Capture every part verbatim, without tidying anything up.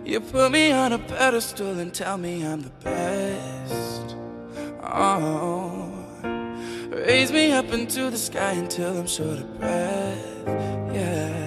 You put me on a pedestal and tell me I'm the best. Oh, raise me up into the sky until I'm short of breath. Yeah,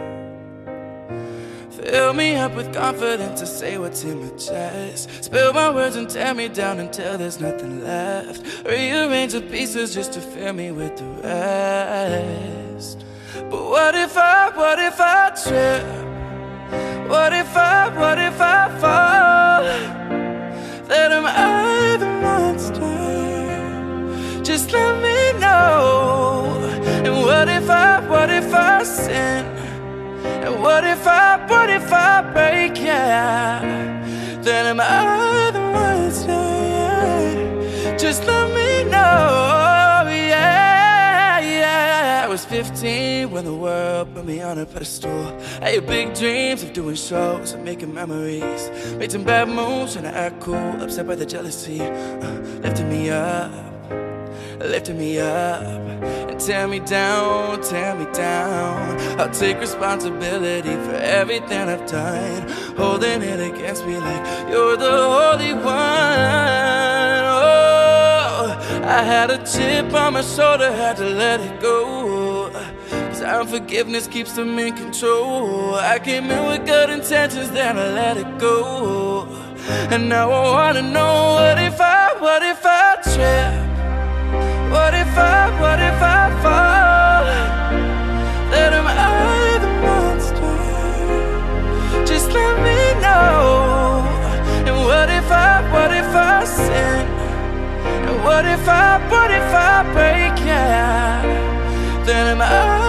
fill me up with confidence to say what's in my chest. Spill my words and tear me down until there's nothing left. Rearrange the pieces just to fill me with the rest. But what if I, what if I trip? What if I, what if I fall? That am I the monster? Just let me know. And what if I, what if I sin? And what if I, what if I break, yeah? Then am I the monster, yeah? Just let me know, yeah, yeah. I was fifteen when the world put me on a pedestal. I had big dreams of doing shows and making memories. Made some bad moves trying to act cool, upset by the jealousy. uh, Lifting me up, lifting me up, and tear me down, tear me down. I'll take responsibility for everything I've done, holding it against me like you're the Holy One. Oh, I had a chip on my shoulder, had to let it go, 'cause unforgiveness keeps them in control. I came in with good intentions, then I let it go. And now I wanna know, what if I, what if I trip? What if I, what if I fall? That am I the monster? Just let me know. And what if I, what if I sin? And what if I, what if I break, yeah? Then am I